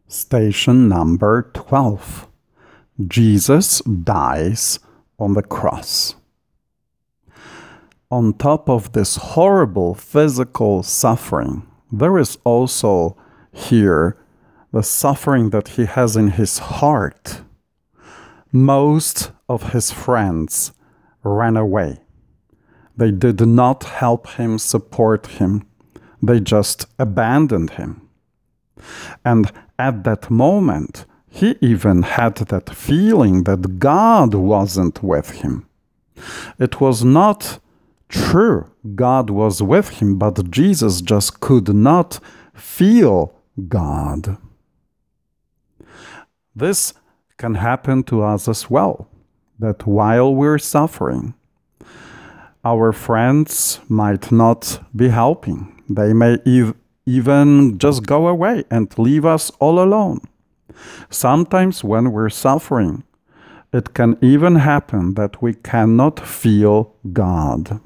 Station number 12. Jesus dies on the cross. On top of this horrible physical suffering, there is also here the suffering that he has in his heart. Most of his friends ran away. They did not help him, support him. They just abandoned him. And at that moment, he even had that feeling that God wasn't with him. It was not true God was with him, but Jesus just could not feel God. This can happen to us as well, that while we're suffering, our friends might not be helping. They may even just go away and leave us all alone. Sometimes when we're suffering, it can even happen that we cannot feel God.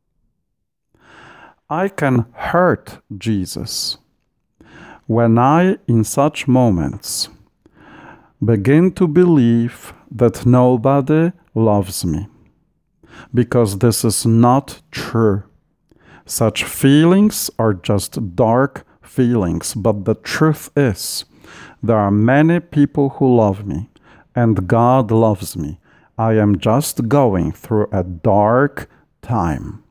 I can hurt Jesus when I, in such moments, begin to believe that nobody loves me, because this is not true. Such feelings are just dark feelings, but the truth is, there are many people who love me, and God loves me. I am just going through a dark time.